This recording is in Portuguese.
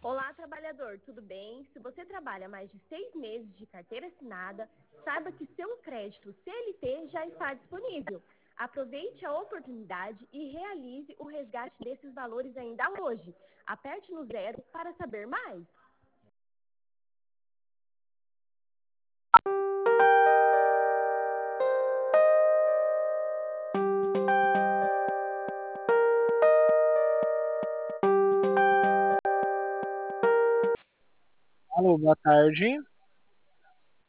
Olá, trabalhador, tudo bem? Se você trabalha mais de 6 meses de carteira assinada, saiba que seu crédito CLT já está disponível. Aproveite a oportunidade e realize o resgate desses valores ainda hoje. Aperte no 0 para saber mais. Alô, boa tarde.